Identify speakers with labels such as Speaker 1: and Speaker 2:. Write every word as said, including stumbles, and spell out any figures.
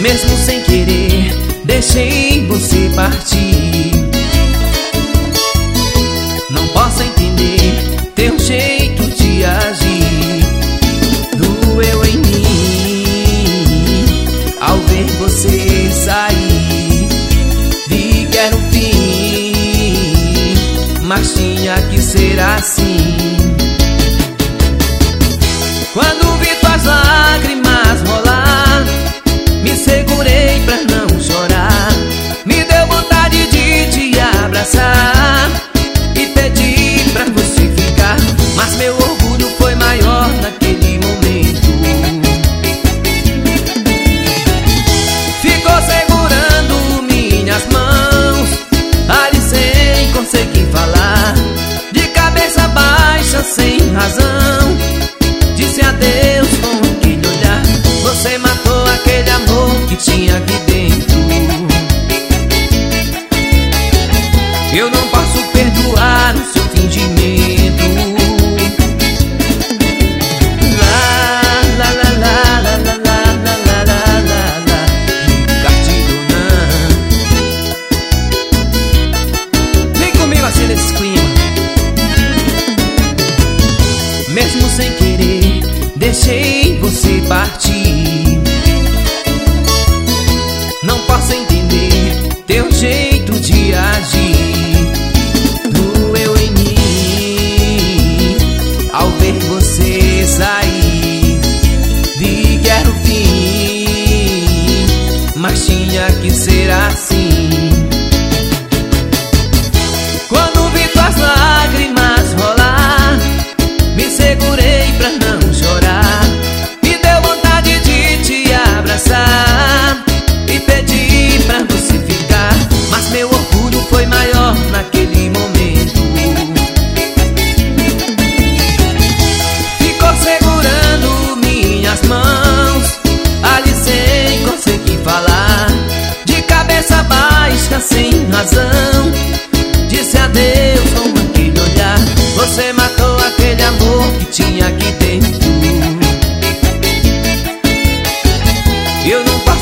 Speaker 1: Mesmo sem querer, deixei você partir. Não posso entender teu jeito de agir. Doeu em mim ao ver você sair. Vi que era um fim, mas tinha que ser assim. Quando vi tuas lágrimas rolar, me segurei pra não chorar. Me deu vontade de te abraçar e pedi pra você ficar, mas meu orgulho foi maior naquele momento. Ficou segurando minhas mãos, ali sem conseguir falar. De cabeça baixa, sem razão, disse adeus com aquele olhar. Você matou aquele amor que tinha aqui dentro. Eu não posso perdoar o seu fingimento. Lá, lá, lá, lá, lá, lá, lá, lá, lá, lá, lá, Ricardinho. Vem comigo assim nesse clima. Mesmo sem querer, deixei você partir. Não posso entender teu jeito de agir. Doeu em mim ao ver você sair. Vi que era o fim, mas tinha que ser assim. Quando vi tuas lágrimas rolar, me segurei pra não chorar. Me deu vontade de te abraçar e pedi pra você ficar, mas meu orgulho foi maior naquele momento. Ficou segurando minhas mãos, ali sem conseguir falar. De cabeça baixa, sem razão, disse adeus com aquele olhar. Você matou aquele amor que tinha aqui dentro. Eu não